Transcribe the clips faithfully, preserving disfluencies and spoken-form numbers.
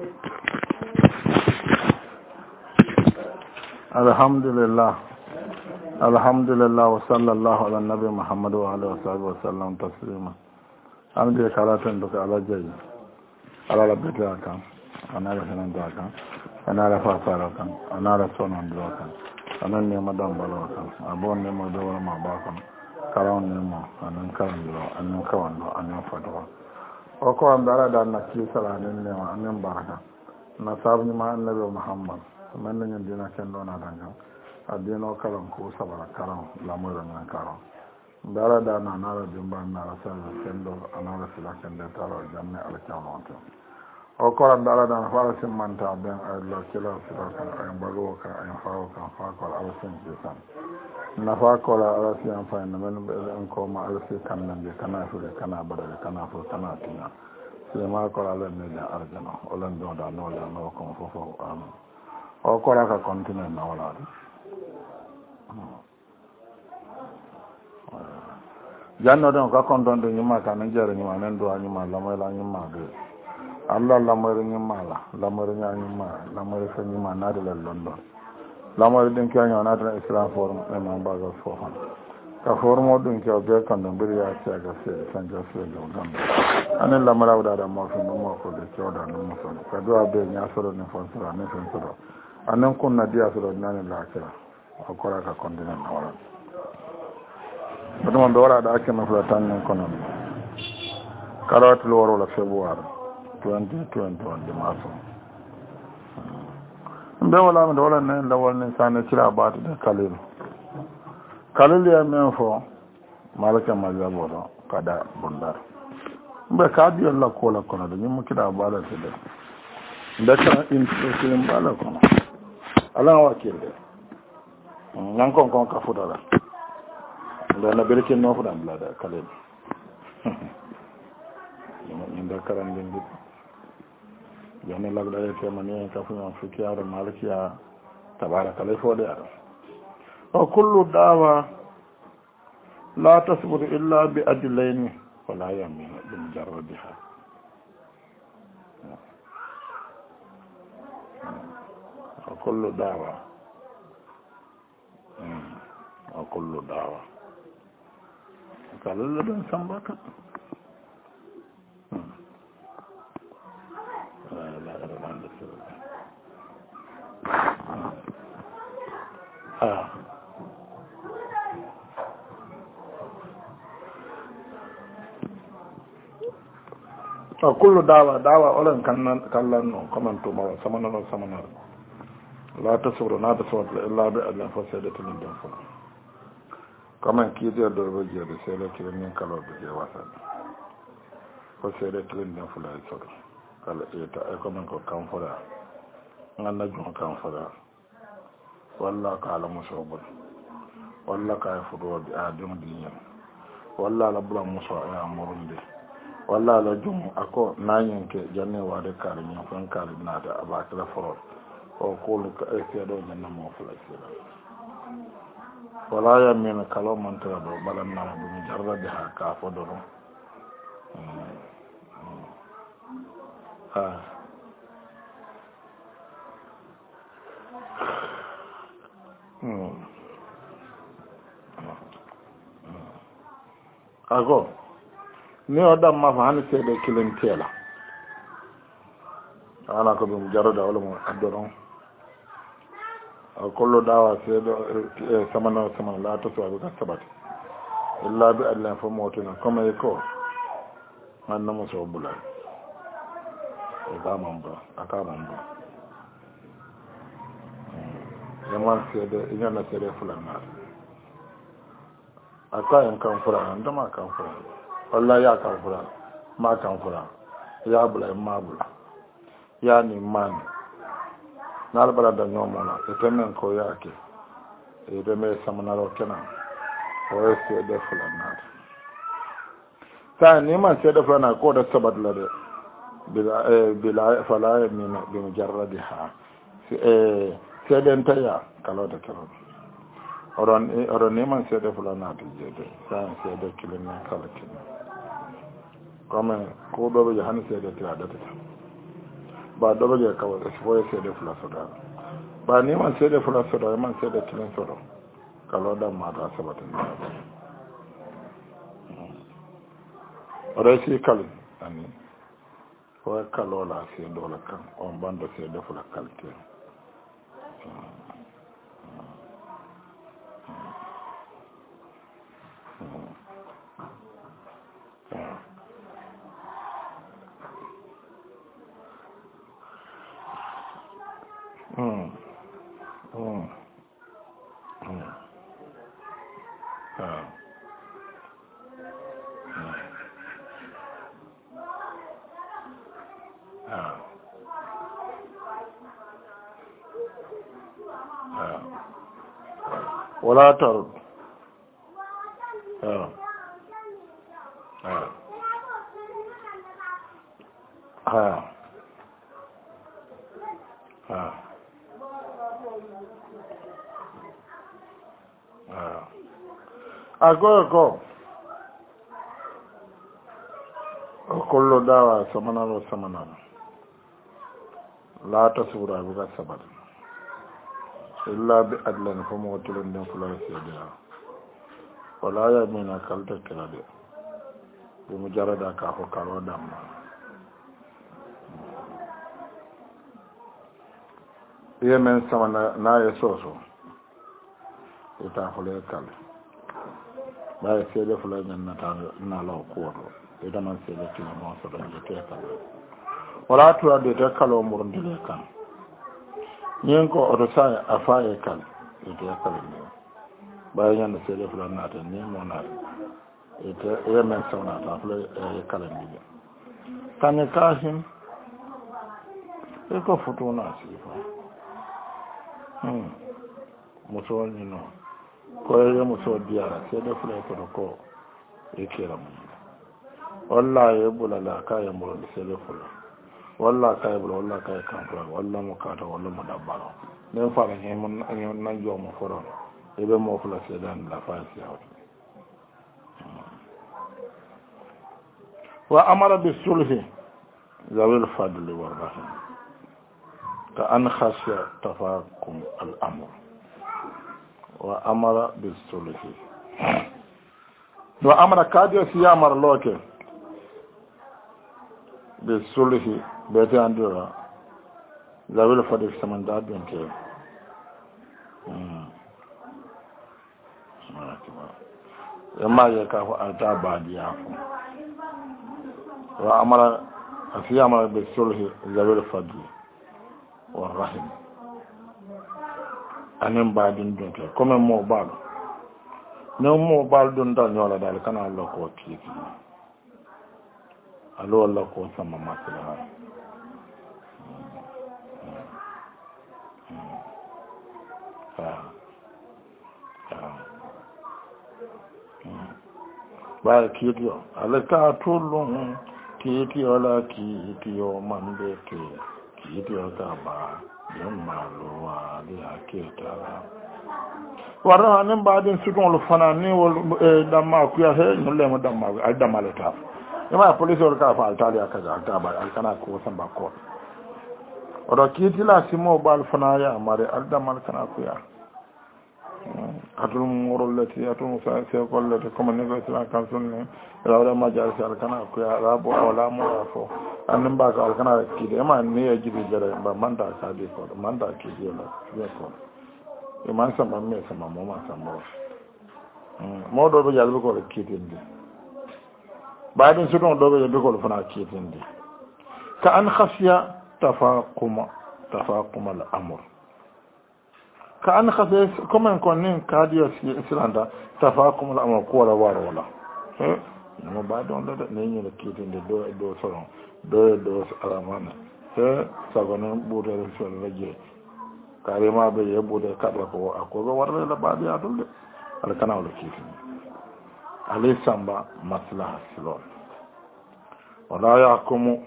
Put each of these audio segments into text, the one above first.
Alhamdulillah, alhamdulillah wa sallallahu ala nabi Muhammad wa alihi wa sahbihi wa sallam taslima. An je karatun duka alajayi, alala bita kan, anara sanan da kan, anara fasara kan, anara sonan da kan, anan ne madan balo kan, abon ne mo do ma ba kan, karawon ne mo, anan karan do, anan kawan do, anan fatwa. O ko andara da na ki sala ne ne anan baraka. Na sabni ma annabi Muhammad man nañu dina ken do na danga adino kalam ko sabara karam la mo ran karam dara da na na ra dimba na ra sa ken do anara sila ken de taro jamme al kamonto o ko ran dara da fara sim manta ben ay lo kila sila kan ay bago ka ay faaw kan fa ko al sen ji san na fa ko la ala si an fa na men be en ko ma al si kan nan be kana fu kana bada kana fu kana tina le ma ko la ne da arjana o lan do da no la no ko fo fo am o ko la ka continue na wala janno don ka konton do nyima ka nan jare nyima nan do nyima la mo la nyima de Allah la mo re nyima la la mo re nyima la mo re fa nyima na de la londo la mo re den kya nyana na islam forum e ma ba ga fo han ka forum dun kya be kan don biri ya ta ga se san ga se do gamba anen la mara da mo fi no mo ko de kya da no mo so ka do abe nya soro ni fon soro ne fon soro anen kun na dia soro nan la kira o ko ra ka continue na wala But on the order that I came from the time economy. Carrot lower of February twenty twenty on the Maso. And then I'm the one in the one in San about the Khalil. Khalil, I mean for Malaka Mazaboro, Kada Bundar. But Kadi and La Cola Corner, the Yumukida about it today. That's an interesting in Balacon. Allow a kill it. Yankon Conca Fudara. Da na birkin no fudan blada kalin inda karan din duk yana lagda ya ce mani kafin an fiki yaro malikiya tabaraka laifo da yaro wa kullu dawa la tasbur illa bi adlaini wala yamin bil jarradiha wa kullu dawa wa kullu dawa kalau lebih sambakan, ah, aku dawa dawa orang kanan kanan no, kaman tu mawa sama nana sama nana, la tasuru nada suat la be adlan fasada tulun dan fula. Kaman kiite do be jede sele kilen ni kala be je wasa ko sele kilen den fula so kala eta e ko man ko kan fura nganna jom kan fura walla kala musobul walla ka fudo di adum dinya walla la bula muso ya murunde walla la jum ako nanyen ke janne wade kala ni fan kala nada aba kala furo o ko ka e ke do janna mo fula sila wala ya min kalo mantra do balan na bu jarra de ha ka fo do ha hmm ago ni oda ma fa han se de kilentela ana ko bu jarra da wala mo adoron kullu dawa seedo samana samana la to so ga sabati illa bi allah fa motuna kuma yako man na muso bulal e ba mamba aka mamba yaman seedo ina na seede fulana aka yan kan fulana ndama kan fulana wallahi ya kan fulana ma kan fulana ya bulal ma bulal ya ni man nalbara da nyomona etemen ko yake e de me samanaro kenan o se de fulana ta ni man se de fulana ko da sabat la de bila e bila fala min bi mujarradiha e se de ntaya kala da kala oron oron ni man se de fulana de de ta se de kilin kala kin comme ko do be han se de tira da ba dobe je ka wala fo e sede fula soda ba ni man sede fula soda man sede kilin soda kalo da ma ta sabata ni ora si kal ani ko kalo la si do la kan on bando sede fula kalte Mm. Mm. Mm. Ah. Ah. Ah. Wala tar. Ah. Ah. Ah. Ah. Ah. Ago go. Kullu dawa samana lo samana. La tasura buga sabat. Illa bi adlan fa mawtilun din fulan sayyidia. Wala ya mina kalta kirade. Bi mujarrada ka ko karo damma. Yemen samana na ya soso. Ita fule kal. Ba ya sede fulan na ta na law ko ita man sede kila mo so da ke kal. Wala tura de ta kalo murun de kan. Nyen ko oto sa afaye kan ite kal ni. Ba ya na sede fulan na ta ni mo na ite yemen samana ta fule e kal ni. Kan ka hin e ko futu na si fa. Hmm. Muso ni no. Ko ye muso diara sede fulan ko ko e kira mu. Wallahi bulala ka ya murun sede fulan. Walla kay bula walla kay kampra walla mo kata walla mo dabbaro ne fara ne mon nan jo mo foro e be mo fula sedan la fa ci awto wa amara bis sulhi zawil fadl wa rahim ka an khasya tafaqum al amr wa amara bis sulhi wa amara kadiyo siyamar loke bis sulhi bete andura zawil fadl samanda donke mm yamma ya ka fa ata badiya fu wa amara asiyama bis sulhi zawil fadl wa rahim anen badin donke comme mo balo ne mo bal don dal nyola dal kana Allah ko kiki alo Allah ko sama masala ba kiyo alaka tulun kiyo la kiyo mande ke kiyo ta ba yamma lowa da aketa wara nan ba din su don lufana ni wol da ma ku ya he nulle mu da ma ai da malata yamma police wal ka fa altaliya kaza ta ba alkana ko san ba ko odo kitila simo bal fana ya mare alda mal kana ku ya atul morollati atul sa se kollati comme ni ko islam kan sunni rawra ma jar sal kana ko ya rabo wala mo afo annan ba ka kana kide ma ne ya jibi jare ba manda ka de ko manda ki de la ya ko e man sama me sama mo ma sama mo do be jalbe ko kitindi ba din su don do be ko fana kitindi ka an khashiya tafaquma tafaquma al amr ka an khase comme kon nin kadiyo silanda tafakum la am ko wala waro wala eh no ba don da ne ni le kitinde do do soron do do alamana eh sagona bude so raje karema be ye bude kadwa ko akogo warle la ba dia dulde al kana wala kitinde ali samba maslaha silon wala yakumu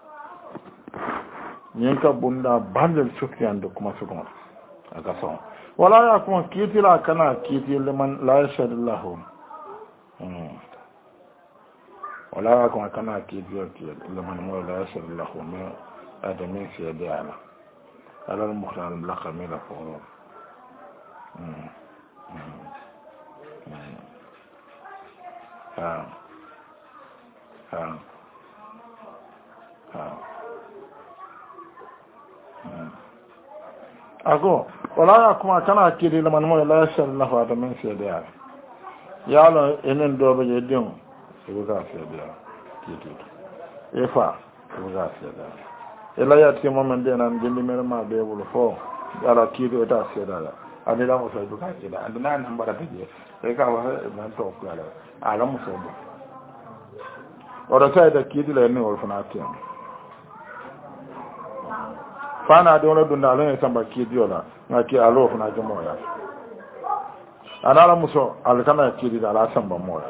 nyenka bunda bandel sufyan do kuma sukon akason wala ya kuma kitila kana kiti liman la yashadillahu mm wala ya kuma kana kiti liman mo la yashadillahu هذا من سيدي على على المختار الملقى من الفضول ها ها ها أقول ولا أكما كان أكيد لمن مو لا يشل نفعه من سيدي على يالو إنن دوبة جديم يبقى سيدي على كيتو إفا يبقى سيدي على إلا يأتي مومن دينا نجلي مرما بيبول فو على كيتو إتا سيدي على أنا لا مسوي يبقى سيدي على أنا نمبر تجي إيكا وها من توك على على مسوي ورسائل كيتو لأني ورفناتيم fana da wani dunda alin ya samba kidi yola na ki alo funa ji moya anala muso alkana kidi da ala samba moya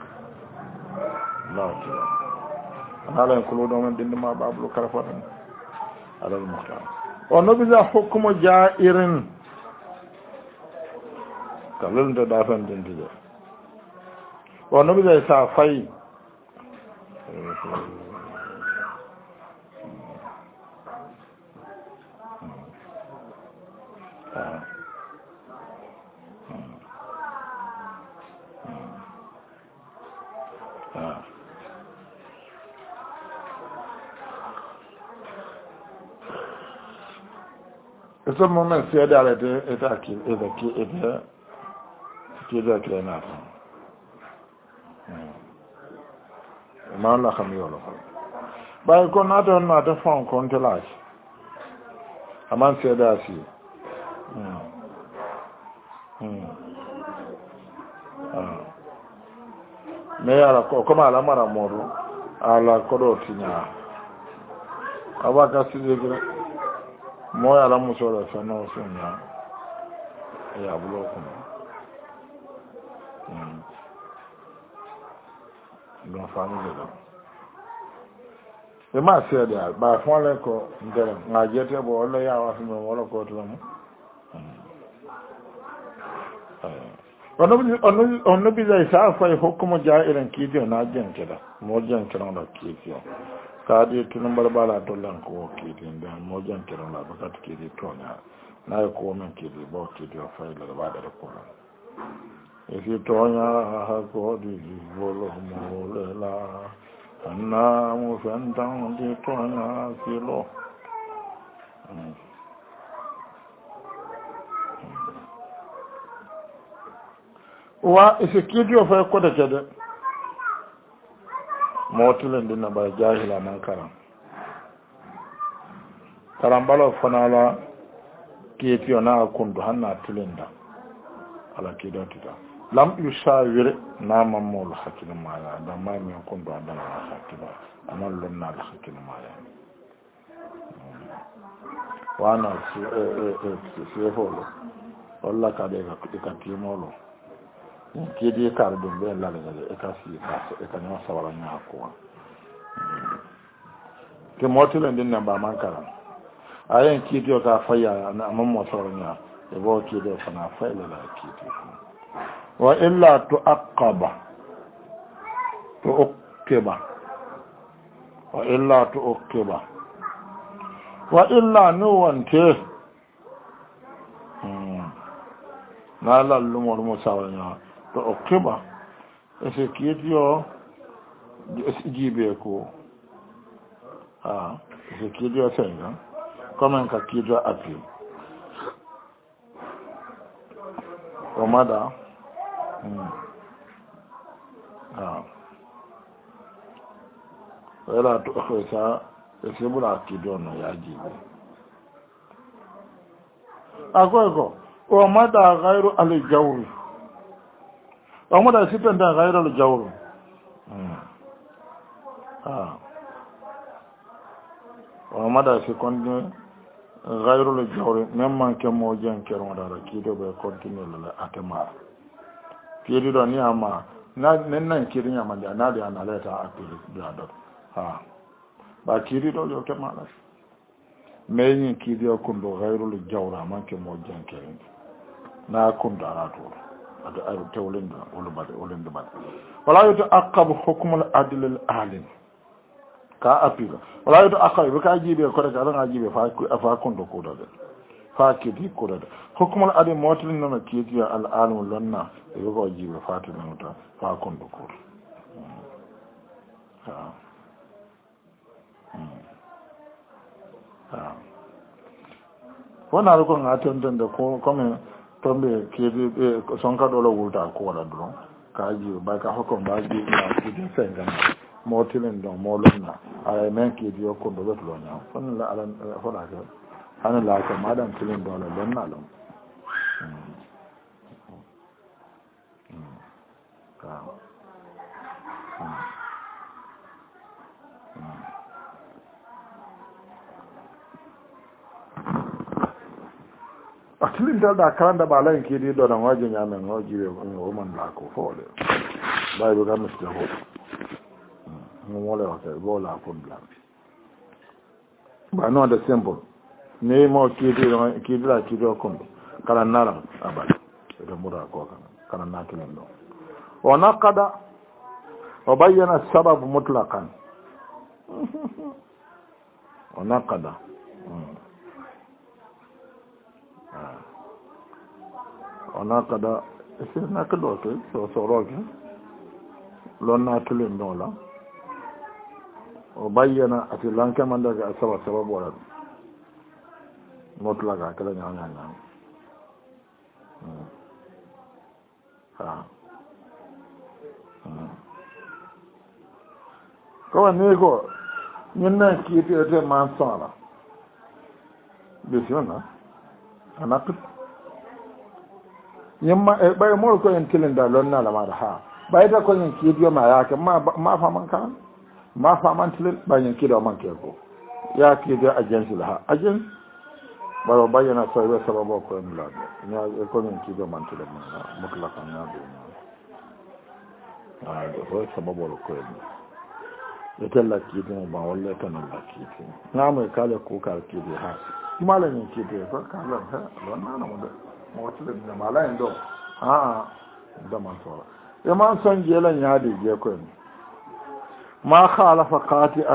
la ki anala en kulo don din ma bablu karfatan ala al-muhtar wa nubiza hukmu ja'irin kalun da dafan din dide wa nubiza sa fai Ese moment si ada ada itu akil, itu akil, itu itu akil nak. Malah kami orang. Baik kau nak tu nak tu phone kontelas. Aman si ada si. Hmm. Hmm. Ah. Meyara kau kau malah marah moro, ala kodo tinya. Awak kasih dia. Moya la muso da sano sunya ya bulo kuma mm don family da e ma se da ba fon le ko ndere nga jete bo le ya wa fi mo wala ko to mo ono bi ono ono bi da sa fa hukumu ja'iran kidio na jan keda mo jan keda na kidio kadi tunumbar bala dolan ko kidi nda mo jan kero la bakat kidi tonya na ko men kidi bo kidi o fa ila ba da ko e fi tonya ha ko di bolo mo la anna mo fantan di tonya filo wa ise kidi o fa ko da kede motulin din ba jahila nan karam karam balo fanala ketiyo na kundu hanna tulinda ala kidan tita lam yusawir na mamul hakim maya da mai min kundu da na hakim amal lunna da hakim maya wana si e e si holo walla ka de ka ka timolo kidi kar dum be la la e ka si ka e ka no sawara nya ko ke motule din na ba man kara ayen kidi o ka faya na amon mo sawara nya e bo kidi o kana fayla la kidi wa illa tuaqaba tuqiba wa illa tuqiba wa illa nuwante na la lumor mo sawara nya to okiba ese kidio jibe ko ah ese kidio senga kama nka kidio api omada mm ah wala to khosa ese bula kidio no ya jibe agogo omada ghairu al-jawri وماذا يسيبن ده غير الجور اه وماذا يسيبن غير الجور ممن كمو جن كرو دار كيدو به كونتينيو لا اتما كيدو دو ني اما na nan kirin ya manja na da ana leta a fili da da ha ba kiri do yo ke mala me yin kiri o kundo ghairul jawra man ke mo jan kirin na kundo ara to ada ay tawlinda wala bade wala bade wala yuta aqab hukm al adl al alim ka apilo wala to akay be ka jibe ko rek ala jibe fa fa kondo ko dade fa kiti ko dade hukumul adi motin non kiti al alim lonna e ko jibe fatima ta fa kondo ko ha ha wona ko ngaton den ko comme tombe kiti sonka do lo wulta ko wala do ka jibe ba ka hukum ba jibe na kiti senga motilen don molonna ay men ki dio ko do lo nya fon la ala hola ke ana la ka madan tilen do la lonna lo ka atilin da da kan da balan ki dio do na wajin ya men hoji o man la ko fole bai do ga musta ho mole wa ke bola ko blanc ba no da simple ne mo kidi kidi la kidi ko kala nara abal da mura ko kana na kilen do wa naqada wa bayyana sabab mutlaqan wa naqada wa naqada c'est naqado to so so roke lonna kilen do la o bayyana ati lanke man daga asaba sababu wala mutlaga kala nyanya nyanya ha ko ne ko nyinna ki ti te man sala bisiona anak nyimma e bay mo ko en tilinda lonna la ma ha bay ta ko en ki dio ma ya ke ma ma fa man kan ma famantilin banyan kida man ke ko ya ke da agency la agen baro bayana sai ba sababo ko en la ne ya ko min kida man tilin ma mutlaqan ya bi ah ko sababo ko en ita la kida ba wallahi tan la kida na mai kala ko ka kida ha malamin kida ko kala ha wannan na mu da mu tilin da malamin do a da man so e man son jelan ya de je ko en ما خالف قاطئا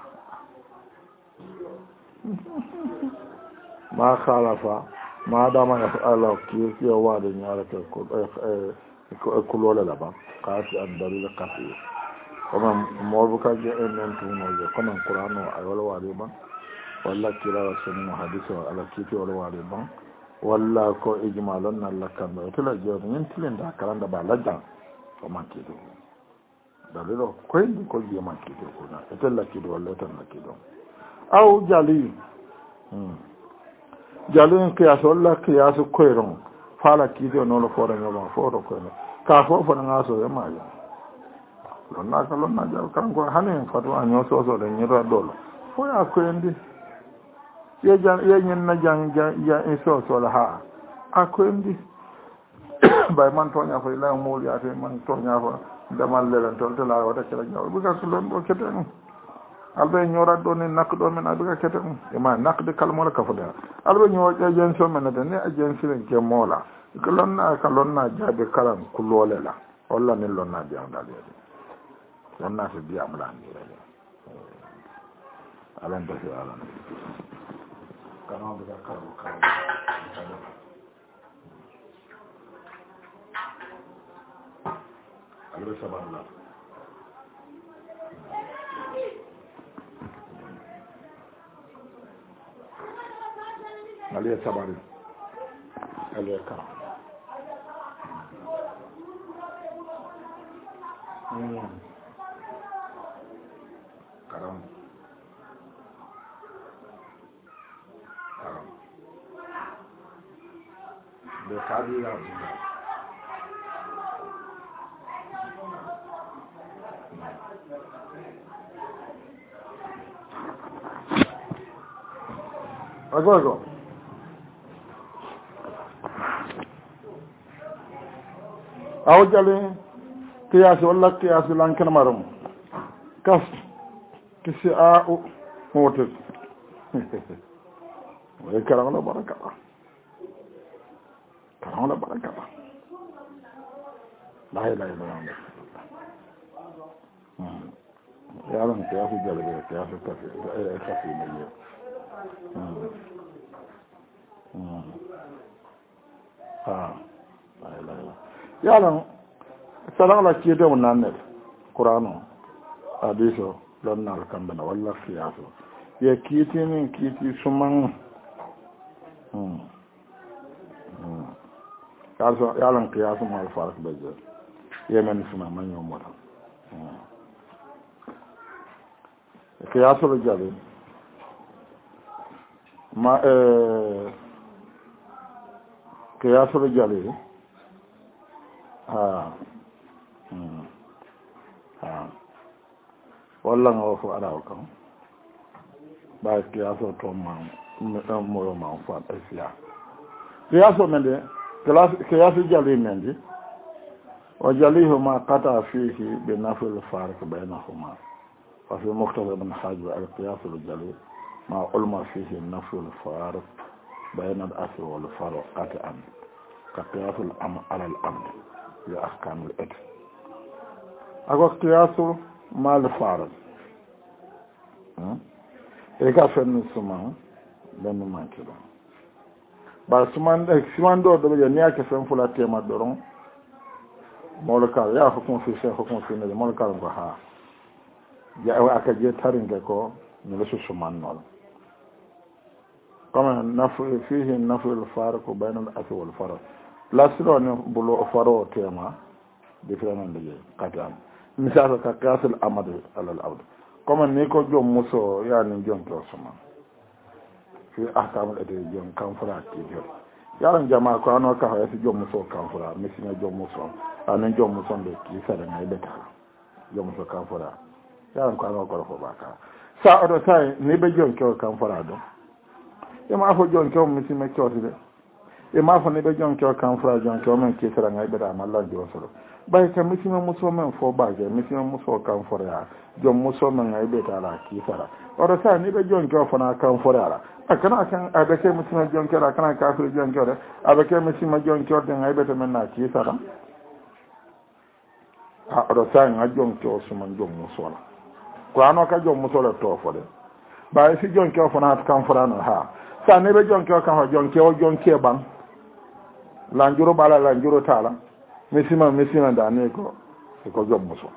ما خالف ما دام يفعل كيف يواد يارك كل ولا لبا قاطئا دليل قطعي كما موبكا جاء من تونو كما القران اي ولا وادي با ولا كلا سنن حديث على كيف ولا وادي با ولا كو اجمالنا لكن تلا جو من تلين دا كلام دا با لجا كما كيدو dalilo koy ko jema kido ko na etella kido wala etella kido aw jali hmm jali qiyas wala qiyas koyron fala kido no lo fora ngaba fora ko ka fo fo nga so yama ya lonna ka lonna ja kan ko hanen fatu anyo so so de nyira dolo fo ya ko endi ye jan ye nyen na jang ya so so la ha akondi bay man tonya fo la mo ya te man tonya fo damal leen tol te la wata kala ñaw bu ga ko lon do kete no albe ñora do ne nak do men abiga kete no e ma nak de kal mo la ka fo da albe ñoo je jen so men de ne ajen silen ke mola ko lon na ka lon na jabe kalam ku lole la walla ne lon na biam dal yede lon na fi biam la ni re alan do fi alan kana bu ga ka bu ka albe saballa aliye sabari aliye ka karam karam be kabila ago ago aw jale qiyas wala qiyas lan kan marum kas kisi a o moto way karam la baraka karam la baraka la ilaha illallah yalan kiyasu jalbe kiyasu kafi e kafi ne ye mm ha la la yalan salan la kiyede mon nanne qur'ano hadiso lon nar kambana walla kiyasu ye kiti ni kiti suman mm mm yalan yalan kiyasu mal farak beje yemen suma manyo mota kiyasu jabe ma eh kiyasu jabe ha hmm ha walla ngo fo ara ko ba kiyasu to ma mo mo ma fa asiya kiyasu mende kiyasu jabe mende وجليه ما قطع فيه بنفي الفارق بينهما وفي مقتضى ابن حجر القياس الجلي ما علم فيه نفي الفارق بين الأصل والفرع قطعا كقياس الأمر على الأمر لأحكام الإثم أقول قياس ما الفارق إذا فن السمان لن نمانكي بس سمان سمان دو دو نياك فن فلا تيما دورون molkal ya hukum fi shay hukum fi ne molkal ko ha ya aka je taringe ko ni le su man non kama nafu fihi nafu al farq bayna al asl wal farq la silo ne bulo faro tema different de qatam misal ka qiyas al amad al al awd kama ni ko jom muso ya ni jom to suma fi ahkam al adi jom kan fara ki jom yaran jama ko ano ka ha fi jom muso kan fara misina jom muso anan jom muson de ki sare ngai beta jom muso kan fara yaran ko ano ko ko baka sa odo sai ni be jom ko kan fara do e ma fo jom ko misina ko de e ma fo ni be jom ko kan fara jom ko men ki sare ngai beta mallan jo solo bay ka misina muso men fo baage misina muso kan fara jom muso men ngai beta la ki sara odo sai ni be jom ko fana kan fara akana kan abeke misina jom ko akana kafir jom ko abeke misina jom ko de ngai beta men na ki sara a do sa nga jom ko suma jom musola ko ano ka jom musola to fo de ba si jom ko fo na kan fo na ha sa ne be jom ko kan ho jom ko jom ke ban la njuro bala la njuro tala misima misima da ne ko ko jom muso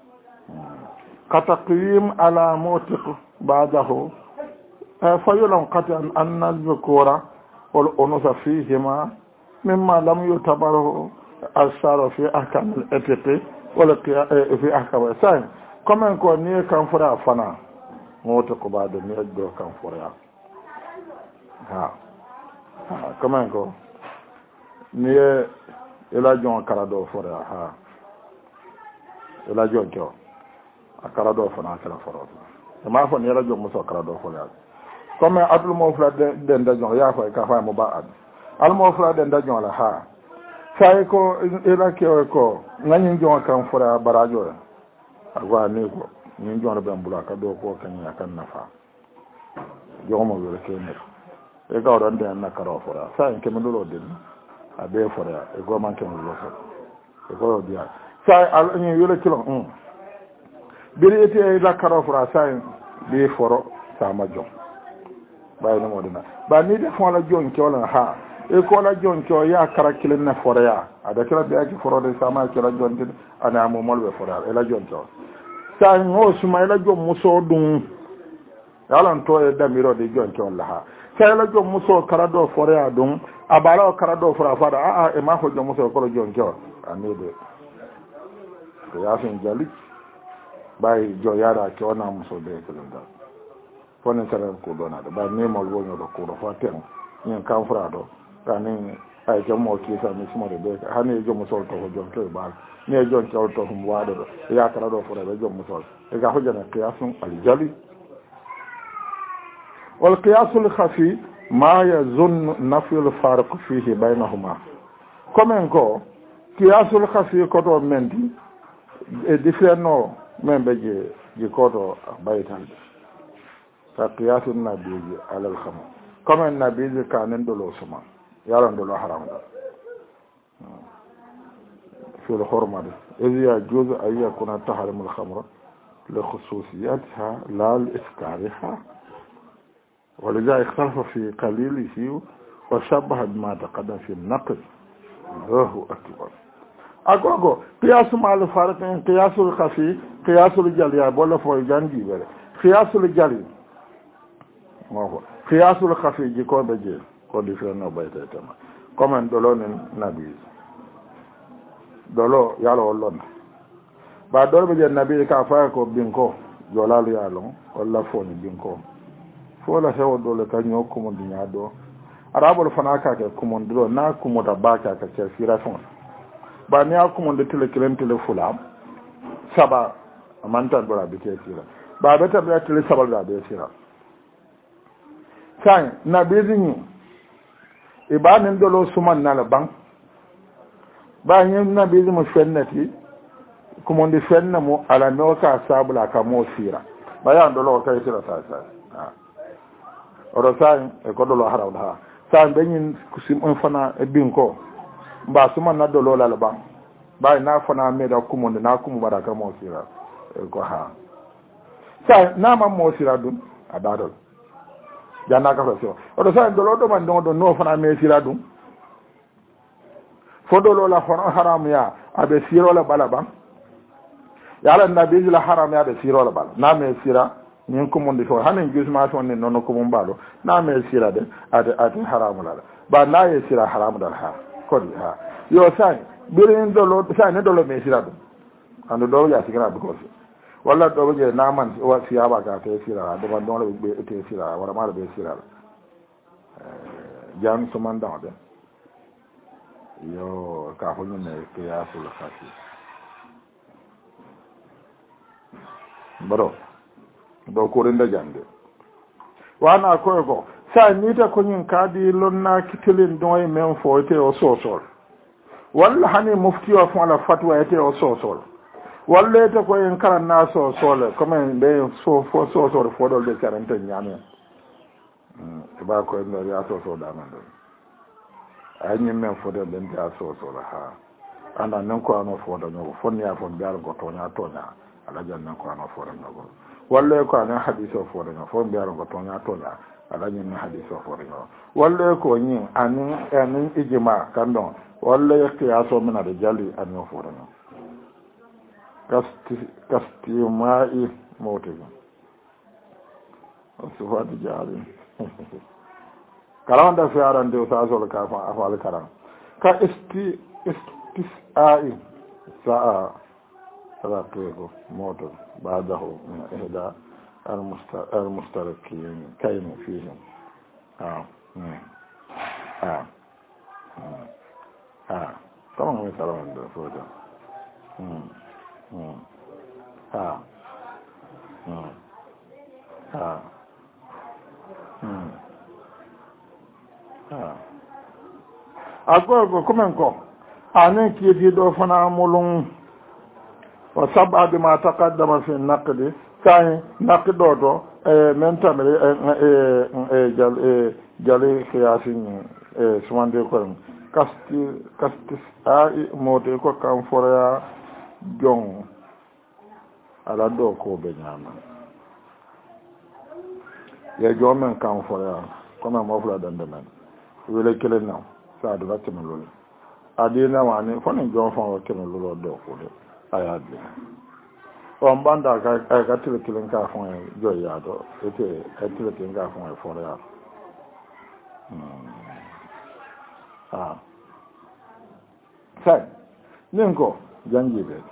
kataqim ala mutiq ba'dahu fa yulam qatan an al-dhukura wal unusa fihima mimma lam yutabaru al-shara fi ahkam al-etiqi wala fi ahkam sai comment ko ni kan fura fana moto ko ba do ni do kan fura ha ha comment ko ni ela jon kala do fura ha ela jon ko akara do fana kala fura ma fo ni ela jon muso kala do fura comme adul mo fla de de jon ya fa ka fa mo ba ad al mo fla de jon la ha sai ko ila ke ko ngani jon kan fura barajo agwa ne ko ni jon be mbula ka do ko kan ya kan nafa jomo wala ke ne e ga ron de na karo fura sai ke mun do din a be fura e go man ke mun lo e go dia sai al ni yule kilo um biri ete la karo fura sai be foro sama jon bay no modina ba ni de fon la jon ke wala ha e ko la jon ko ya kara kilin na foraya ada kila be aki forode sama kila jon tin ana mo molbe foraya e la jon to sa ngo suma la jon muso dum yalan to e damiro de jon ko la ha sa la jon muso kara do foraya dum abala kara do fora fada a a e ma ko jon muso ko jon ko ani de ko ya fin jali bay jo yara ko na muso de ko da fonen tara ko dona da ba ne mo wonyo do ko do faten ni kan fora do kanin ay jamo ki sa mi simo de be hani jomo sol to jom to ba ni jon to to hum wado do ya kala do fora be jomo sol e ga hojana qiyasun al jali wal qiyas al khafi ma yazun nafi al farq fihi bainahuma comme ko qiyas al khafi ko to mendi e different membe je je ko to baytan fa qiyasun nabi ala al kham comme nabi kanen do lo suma yaran do haram da fi al-hurma idh yajuz ay yakuna tahrim al-khamr لخصوصياتها لا لإفكارها ولذا اختلف في قليله وشبه بما تقدم في النقل. الله أكبر. أقول قياس مع الفارق قياس الخفي قياس الجلي بولا فوي جانجي بره قياس الجلي ما هو قياس الخفي جيكو بجي كودي في نو بايتا تما كومن دولون نبي dolo yalo lon ba dolo be nabi ka fa ko binko jolalu yalo walla foni binko fo la hewo dole ka nyo ko mon dinya do arabul fana ka ke ko mon do na ko mo da ba ka ka ke sira fon ba ni ko mon de tele kelen tele fulam saba amanta do la be ke sira ba be ta be tele saba da be sira sai nabi zini ibanin dolo suman na la bang ba yin na bizi mu fennati kuma ndi fenna mu ala no ka sabula ka mo sira ba ya ndolo ka sira sa sa ah oro sai e ko dolo harawda ha sa benyin kusim on fana e binko ba suma na dolo la ba ba na fana me da kuma na kuma baraka mo sira e ko ha sa na ma mo sira dum adadol janna ka so oro sai dolo do man do no fana me sira dum fodolo la hono haram ya abe siro la balaba yala nabi la haram ya be siro la bala na me sira nyin ko mon de to hanen gisma to ne nono ko mon balo na me sira de ade ade haram la ba na ye sira haram dal ha ko di ha yo sai birin dolo sai ne dolo me sira do ando do ya sigara bu ko walla do je na man wa siya ba ka te sira do ban do be te sira wala ma be sira jam so man da de yo ka hono ne qiyasul khafi baro do ko renda jande wana ko ko sa nita ko nyin kadi lonna kitilin doy men fote o sosol walla hani mufti o fala fatwa ete o sosol walla ete ko en karan na sosol comme be so fo sosol fo do de karanta nyame mm ba ko en ya sosol da man anyi men fodo den ta so so la ha ana nan ko ano fodo no fonni ya fon biar go tonya tonya ala jannan ko ano fodo no walle ko ana hadiso fodo no fon biar go tonya tonya ala nyen hadiso fodo no walle ko nyi anu anu ijma kandon walle qiyaso min ada jali anu fodo no kasti kasti mai motivo so wadi jali kalam da fiaran de sa so ka fa afal karam ka isti istisai saa salatu moto ba'dahu min ihda al mustarakin kainu fihim ah ah ah tamam mi salam da foda hmm hmm ah hmm ah hmm agogo kuma ko anan ki di do fana mulun wa sab'a bima taqaddama fi an-naqd kai naqdo do e menta me e e jal e jali khiyasin e sumande ko kasti kasti ai mode ko kam fora jon ala do ko be nyama ye jomen kam fora kuma mo fula dandaman wele kelen na sa do batte mo lol adina wani fone jon fon watte mo lol do ko de ayade on banda ka ka tile kelen ka fon jo ya do ete ka tile kelen ka fon fon ya ah sai ninko jangi be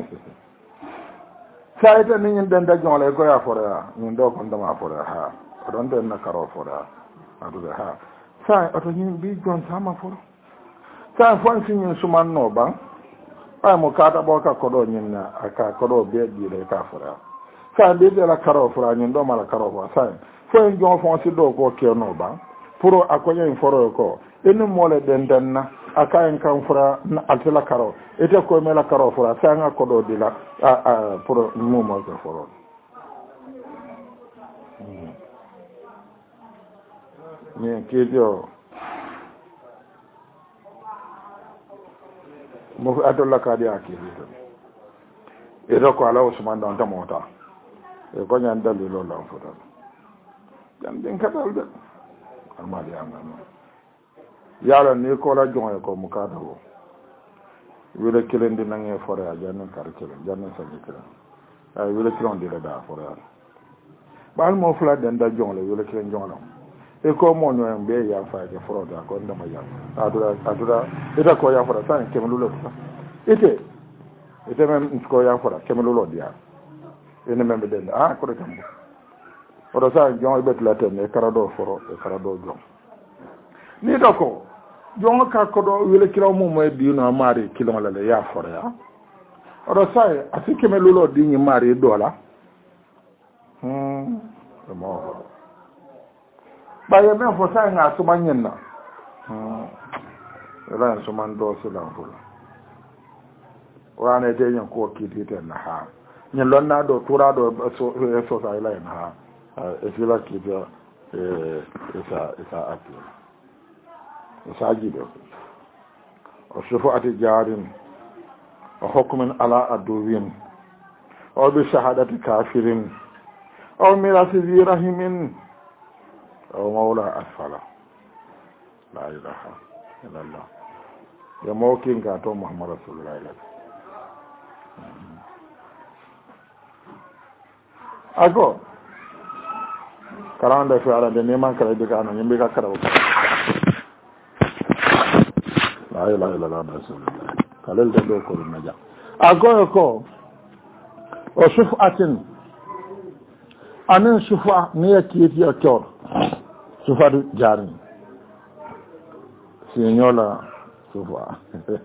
sai ta nin den da jon le ko ya fora nin do ko ndama fora ha don den na karo fora adu ha sai ato yin bi jon sama foro sai fon sin yin suman no ba ai mo kata bo ka kodo yin na aka kodo be di le ka fora sai be de la karo fora yin do mala karo fora sai fon jon fon si do ko ke no ba puro akonya in foro ko enu mole den den na aka en kan fora na altela karo ete ko me la karo fora sai nga kodo di la a a puro mu mo ko foro ni kidio mo adolla kadi akiri edo ko ala Usman don ta mota e ko ñan dalilo lan fotan jan din katal de almadi amana yala ni ko la jonge ko mu kada wo wile kilen di nange fore a janne kar kilen janne sa kilen ay wile kilen di la da fore a bal mo fla den da jongle wile kilen jongla e ko mo nyo mbe ya fa ke froda ko ndama ya adura adura ita ko ya fora tan kemlulo ite ite men ko ya fora kemlulo dia ene men be den ah ko de tambo odo sa jon be tlaten e karado foro e karado jom ni doko jon ka ko do wile kilo mo mo di no mari kilo la le ya fora ya odo sa asike melulo di ni mari dola hmm mo baye men fo sa nga so manyen na hmm ran so man do so lan fo wane de nyen ko kiti na ha nyen lon na do tura do so so sa ila na ha e fila kiti e esa esa ati esa jido o shufaati jarin o hukmun ala aduwin o bi shahadati kafirin o mirasi zi rahimin o mawla asfala la ilaha illallah ya mawkin ga to muhammad rasulullah ago karanda fi ala de neman kala de kana nyimbe ka karawo la ilaha illallah rasulullah kalel de do ko naja ago ko o shufatin anan shufa ne yake yi to shufa jarin sinyola shufa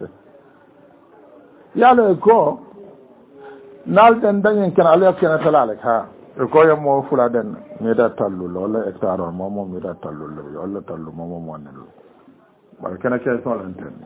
yalo ko nal den danyen kan ala kana talalik ha ko yam mo fula den me da tallu wala hectare mo mo me da tallu wala tallu mo mo wonne bar kana ke so lan ten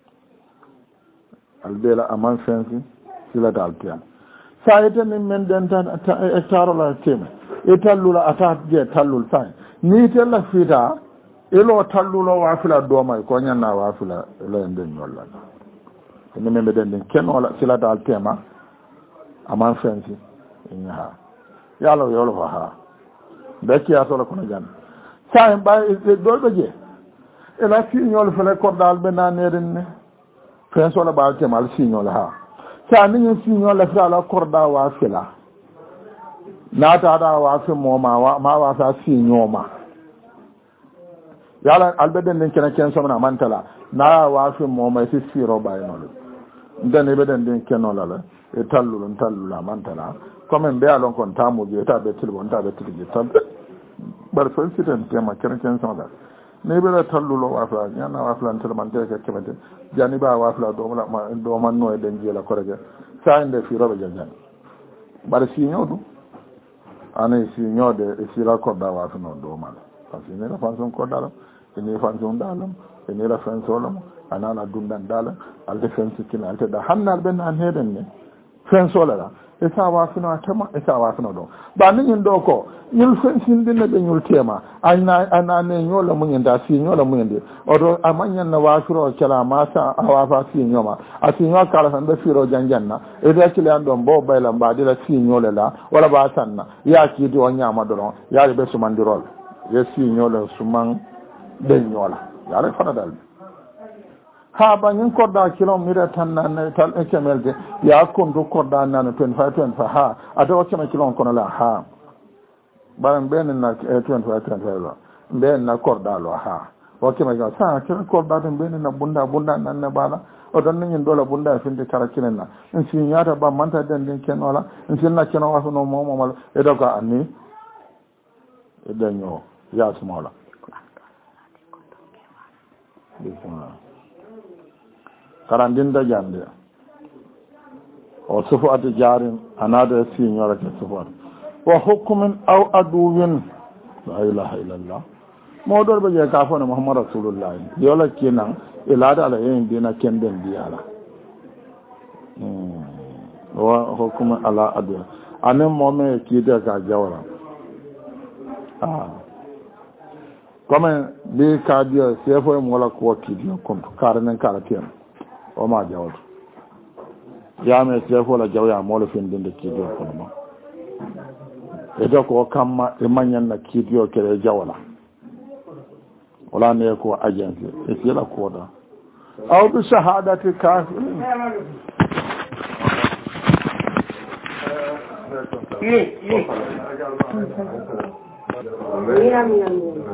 albela aman fensi sila daltiam sayete min men den tan hectare la tema e tallu la ata je tallu sai ni te la fita elo tallu lo wa fila do mai ko nyanna wa fila la den wala ni men den den ken wala sila daltiama aman fensi nya yalo yolo ha beki asola kono jan sai bay do do je e la fi nyol fele ko dal be na neren ne fenso la ba te mal fi nyol ha sa ni ni fi nyol la fa la korda wa fila na ta da wa fi mo ma wa ma wa sa fi nyoma yala albeden den kena ken so na mantala na wa fi mo ma fi fi ro bay no den be den den kenola la e tallulu tallula mantala comme be alon kon tamu je ta be tilbo ta be tilje tan bar fa sitan tema ken ken sama ne be tallulo wa fa nyana wa fa tan man te ke kemete jani ba wa fa do ma do man no e den je la korege sa inde fi robe janjan bar si nyodu ane si nyode e si la ko da wa fa no do mal parce que ne la fanson ko dala ne fanson dalam ne la fanson ana la dundan dala al defense kina al da hannal ben an heden ne fen solara e sa wasino atama e sa wasino do ba ni ndo ko nyul fen sindine be nyul tema ayna ana ne nyola munyenda si nyola munyende odo amanya na wasiro kala masa awafa si nyoma asi nyola kala san be firo janjanna e da kile ando mbo bayla mba dila si nyola la wala ba sanna ya ki do nyama do ya be sumandirol ye si nyola suman be nyola ya le fana dal ha ba nyin korda kilometer tan nan tal ekemelde ya kon do korda nan twenty-five twenty-five ha ado kema kilon kono la ha ba ben na twenty-five twenty-five ben na korda lo ha o kema ga sa kira korda den ben na bunda bunda nan na bala o don nyin dola bunda finde kara kinen na in si nyata ba manta den den kenola in si na keno waso no momo mal e do ga anni e denyo ya smola bismillah karandinda jande o sufuati jarin anada signora ke sufuat wa hukmin aw aduwin la ilaha illallah modor be je ka fo na muhammad rasulullah yola kinan ilada ala yin dina kenden biala hmm wa hukmin ala adu anen momme kide ka jawra ah comme bi ka dio sefo mo la ko kidi ko karanen kala kiyan o ma jawto ya me sefo la jawya mo le fin dinde kidi ko ma e do ko kamma e manyan na kidiyo kere jawala wala ne ko agency e sila ko da aw bi shahadati kafir ni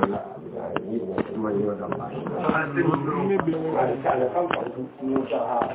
ni